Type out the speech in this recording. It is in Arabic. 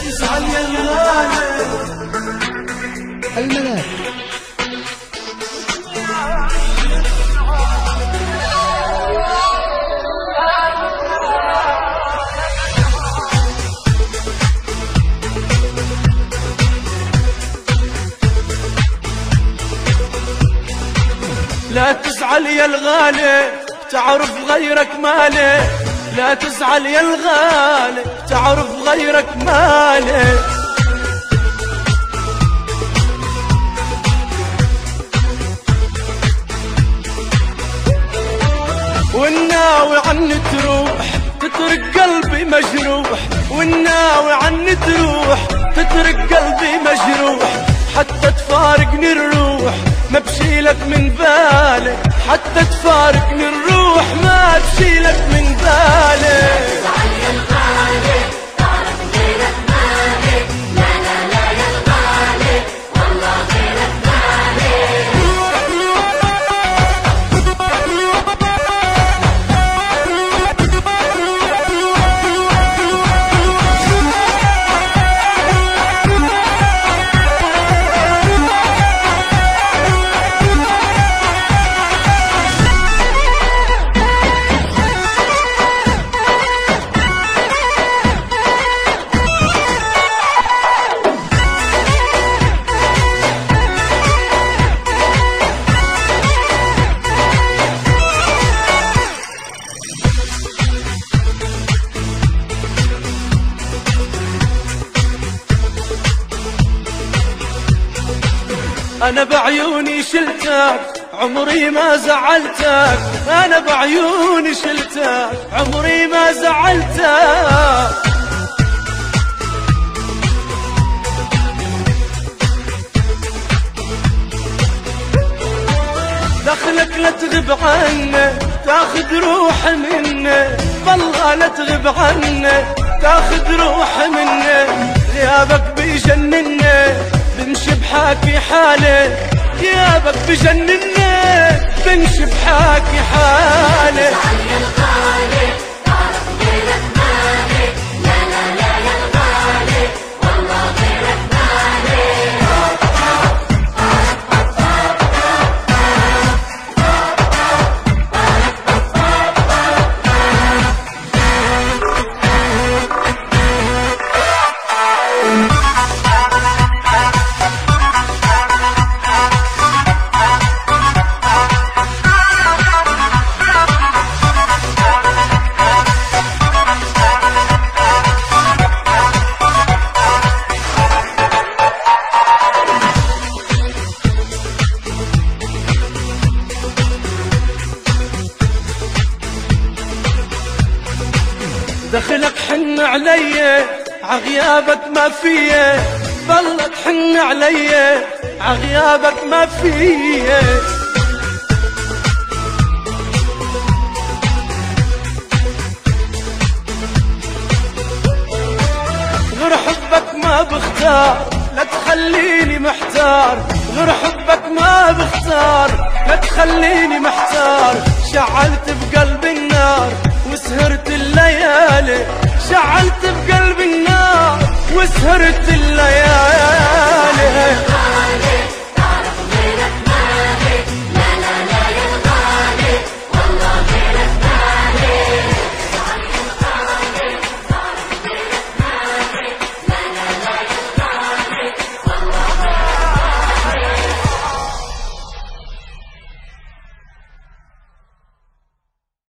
تزعل يا الغالي الملاك. لا تزعل يا الغالي تعرف غيرك مالي، لا تزعل يا الغالي تعرف غيرك مالي. والناوي عني تروح تترك قلبي مجروح، والناوي عني تروح تترك قلبي مجروح، حتى تفارقني الروح ما بشيلك من بالي، حتى تفارقني الروح ما بشيلك من بالي. تزعل يا الغالي تعرف غيرك مالي، لا لا لا يا الغالي والله غيرك مالي. أنا بعيوني شلتك عمري ما زعلتك، أنا بعيوني شلتك عمري ما زعلتك. دخلك لا تغب عني تاخذ روح مني، والله لا تغب عني تاخذ روح مني، غيابك بيجنني بمشي بحاكي حالي، غيابك بجنني بمشي بحاكي حالي. تزعل يا الغالي تعرف غيرك مالي، لا لا لا يا الغالي والله غيرك مالي. دخلك حن علي عغيابك ما فيه، والله تحن علي عغيابك ما فيه. غير حبك ما بختار لا تخليني محتار، غير حبك ما بختار لا تخليني محتار، شعلت بقلبي النار وسهرت الليالي، شعلت بقلبي النار وسهرت الليالي.